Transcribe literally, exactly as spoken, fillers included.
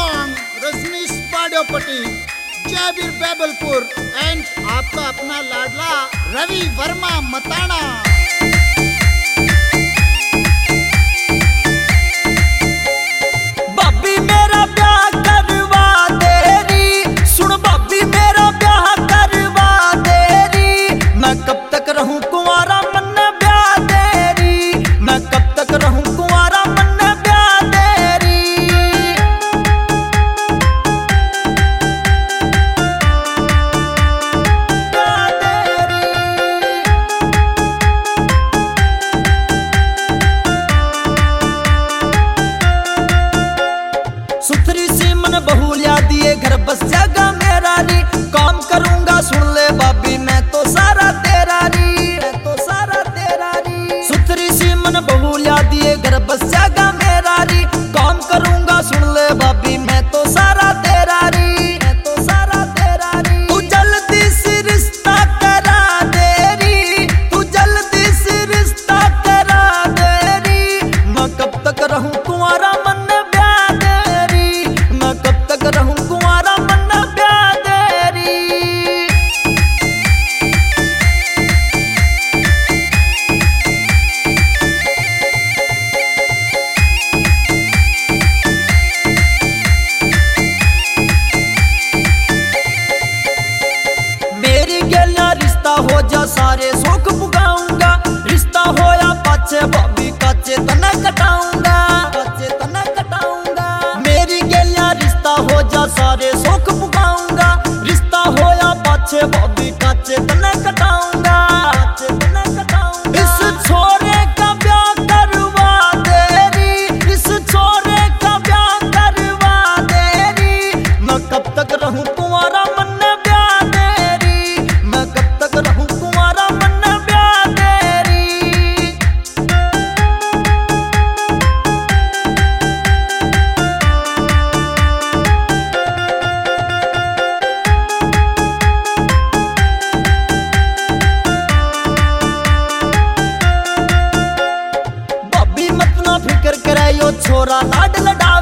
Song Rajneesh Padyopati, Jaiveer Bebalpur and आपका अपना लाडला रवि वर्मा मताना। भाभी मेरा ब्याह करवा देरी, सुन भाभी मेरा ब्याह करवा देरी, मैं कब तक रहूं कुंवारा मन ब्याह देरी, मैं कब तक रहूं कुंवारा मन ब्याह देरी। सुथरी सी मन बहुलिया दिए घर बस जागा मेरा री, काम करूंगा सुन ले भाभी मैं तो सारा तेरा री, मैं तो सारा तेरा री। सुथरी सी मन बहुलिया दिए घर बस जागा मेरा री, काम करूंगा सुन ले भाभी मैं तो सारा तेरा री, मैं तो सारा तेरा री। तू जल्दी से रिश्ता करा देरी, तू जल्दी से रिश्ता करा देरी, मैं कब तक रहूं कुंवारा मन ब्याह देरी, मैं कब तक रहूं कुंवारा मन ब्याह देरी। मेरी गलियां रिश्ता हो जा सारे सुख पुगाऊंगा, रिश्ता होया पाछे भाभी काचे तना कटाऊंगा, काचे तना कटाऊंगा। मेरी गलियां रिश्ता हो जा सारे सुख पुगाऊंगा, रिश्ता होया पाछे भाभी काचे तना कटाऊंगा, काचे तना कटाऊंगा। इस छोरे का ब्याह करवा देरी, इस छोरे का ब्याह करवा देरी, मैं कब तक रहूं कुंवारा मन ब्याह देरी, मैं कब तक रहूं कुंवारा मन ब्याह देरी। भाभी मत ना फिक्र करे यो छोरा लाड लडा